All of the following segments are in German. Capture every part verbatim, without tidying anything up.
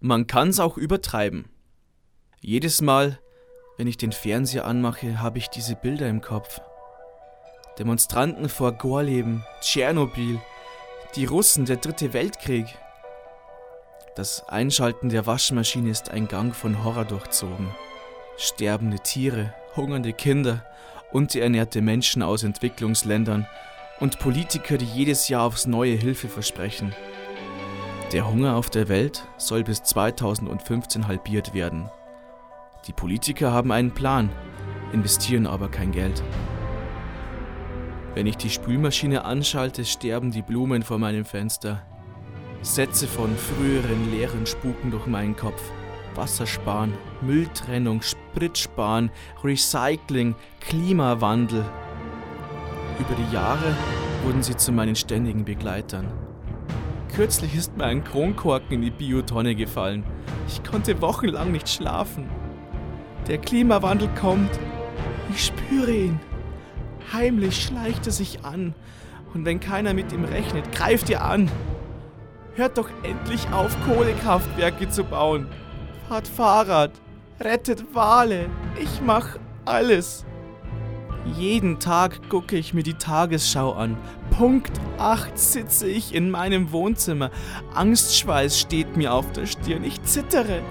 Man kann's auch übertreiben. Jedes Mal, wenn ich den Fernseher anmache, habe ich diese Bilder im Kopf. Demonstranten vor Gorleben, Tschernobyl, die Russen, der Dritte Weltkrieg. Das Einschalten der Waschmaschine ist ein Gang von Horror durchzogen. Sterbende Tiere, hungernde Kinder, unterernährte Menschen aus Entwicklungsländern und Politiker, die jedes Jahr aufs Neue Hilfe versprechen. Der Hunger auf der Welt soll bis zweitausendfünfzehn halbiert werden. Die Politiker haben einen Plan, investieren aber kein Geld. Wenn ich die Spülmaschine anschalte, sterben die Blumen vor meinem Fenster. Sätze von früheren Lehren spuken durch meinen Kopf. Wasser sparen, Mülltrennung, Sprit sparen, Recycling, Klimawandel. Über die Jahre wurden sie zu meinen ständigen Begleitern. Kürzlich ist mir ein Kronkorken in die Biotonne gefallen. Ich konnte wochenlang nicht schlafen. Der Klimawandel kommt. Ich spüre ihn. Heimlich schleicht er sich an. Und wenn keiner mit ihm rechnet, greift er an. Hört doch endlich auf, Kohlekraftwerke zu bauen. Fahrt Fahrrad. Rettet Wale. Ich mach alles. Jeden Tag gucke ich mir die Tagesschau an. Punkt acht sitze ich in meinem Wohnzimmer. Angstschweiß steht mir auf der Stirn. Ich zittere.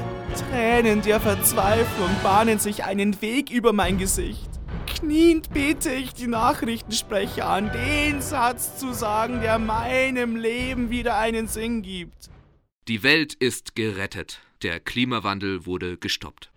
Tränen der Verzweiflung bahnen sich einen Weg über mein Gesicht. Kniend bete ich die Nachrichtensprecher an, den Satz zu sagen, der meinem Leben wieder einen Sinn gibt. Die Welt ist gerettet. Der Klimawandel wurde gestoppt.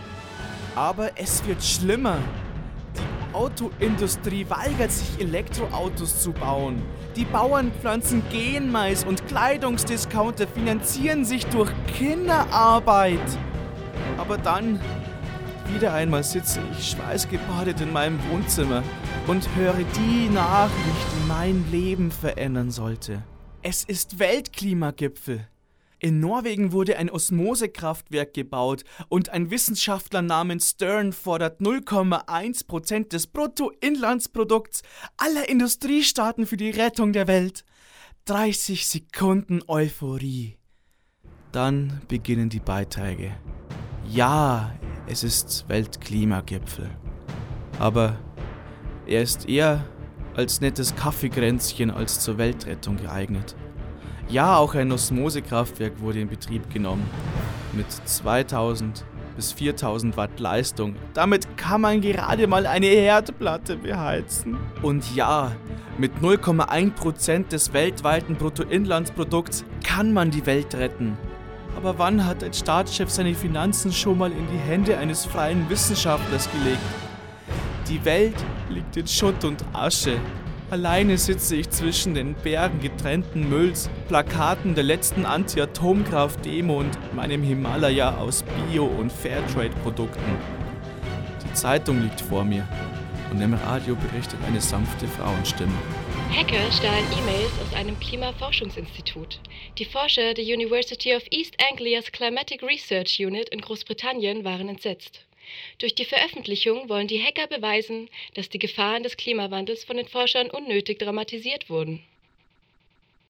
Aber es wird schlimmer. Die Autoindustrie weigert sich, Elektroautos zu bauen. Die Bauern pflanzen Genmais und Kleidungsdiscounter finanzieren sich durch Kinderarbeit. Aber dann, wieder einmal sitze ich schweißgebadet in meinem Wohnzimmer und höre die Nachricht, die mein Leben verändern sollte. Es ist Weltklimagipfel. In Norwegen wurde ein Osmosekraftwerk gebaut und ein Wissenschaftler namens Stern fordert null Komma eins Prozent des Bruttoinlandsprodukts aller Industriestaaten für die Rettung der Welt. dreißig Sekunden Euphorie. Dann beginnen die Beiträge. Ja, es ist Weltklimagipfel. Aber er ist eher als nettes Kaffeekränzchen als zur Weltrettung geeignet. Ja, auch ein Osmosekraftwerk wurde in Betrieb genommen. Mit zweitausend bis viertausend Watt Leistung. Damit kann man gerade mal eine Herdplatte beheizen. Und ja, mit null Komma eins Prozent des weltweiten Bruttoinlandsprodukts kann man die Welt retten. Aber wann hat ein Staatschef seine Finanzen schon mal in die Hände eines freien Wissenschaftlers gelegt? Die Welt liegt in Schutt und Asche. Alleine sitze ich zwischen den Bergen getrennten Mülls, Plakaten der letzten Anti-Atomkraft-Demo und meinem Himalaya aus Bio- und Fairtrade-Produkten. Die Zeitung liegt vor mir und im Radio berichtet eine sanfte Frauenstimme. Hacker stahlen E-Mails aus einem Klimaforschungsinstitut. Die Forscher der University of East Anglia's Climatic Research Unit in Großbritannien waren entsetzt. Durch die Veröffentlichung wollen die Hacker beweisen, dass die Gefahren des Klimawandels von den Forschern unnötig dramatisiert wurden.